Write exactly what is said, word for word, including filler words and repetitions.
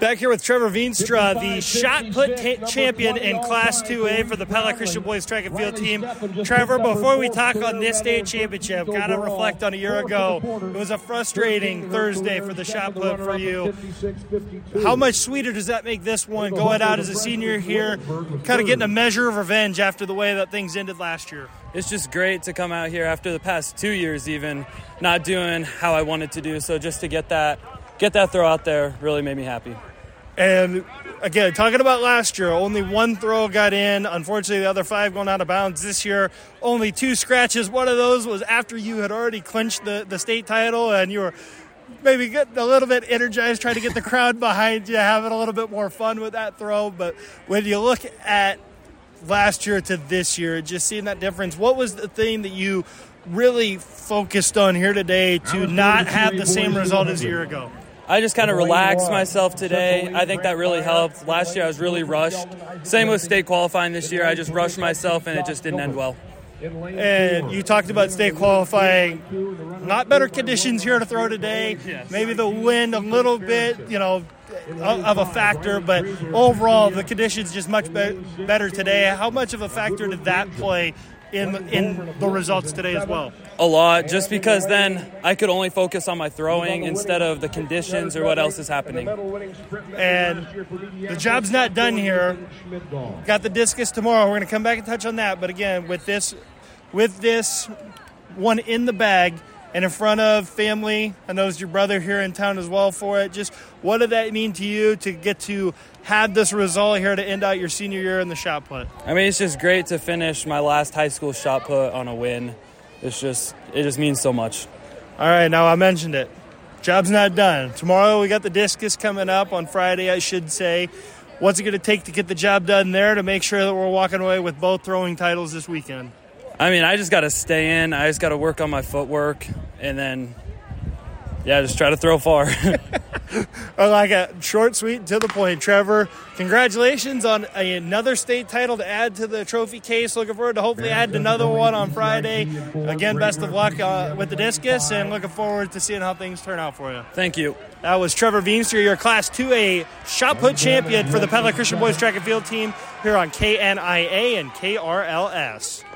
Back here with Trevor Veenstra, the shot put ta- champion in Class two A for the Pella Christian Boys Track and Field team. Trevor, before we talk on this state championship, got to reflect on a year ago. It was a frustrating Thursday for the shot put for you. How much sweeter does that make this one, going out as a senior here, kind of getting a measure of revenge after the way that things ended last year? It's just great to come out here after the past two years even, not doing how I wanted to do. So just to get that, get that throw out there really made me happy. And, again, talking about last year, only one throw got in. Unfortunately, the other five going out of bounds. This year, only two scratches. One of those was after you had already clinched the, the state title, and you were maybe getting a little bit energized, trying to get the crowd behind you, having a little bit more fun with that throw. But when you look at last year to this year, just seeing that difference, what was the thing that you really focused on here today to not have the same result as a year ago? I just kind of relaxed myself today. I think that really helped. Last year I was really rushed. Same with state qualifying this year. I just rushed myself and it just didn't end well. And you talked about state qualifying, not better conditions here to throw today. Maybe the wind a little bit, you know, of a factor, but overall the conditions just much be- better today. How much of a factor did that play in in the results today as well? A lot, just because then I could only focus on my throwing instead of the conditions or what else is happening. And the job's not done here. Got the discus tomorrow. We're going to come back and touch on that. But again, with this, with this one in the bag and in front of family, I know it's your brother here in town as well for it. Just what did that mean to you to get to have this result here to end out your senior year in the shot put? I mean, it's just great to finish my last high school shot put on a win. It's just, it just means so much. All right, now I mentioned it. Job's not done. Tomorrow we got the discus coming up on Friday, I should say. What's it going to take to get the job done there to make sure that we're walking away with both throwing titles this weekend? I mean, I just got to stay in. I just got to work on my footwork and then, yeah, just try to throw far. I like it. Short, sweet, to the point. Trevor, congratulations on a, another state title to add to the trophy case. Looking forward to hopefully adding another one on Friday. Again, best of luck uh, with the discus, and looking forward to seeing how things turn out for you. Thank you. That was Trevor Veenstra, your Class two A shot put champion for the Pella Christian Boys Track and Field team here on K N I A and K R L S.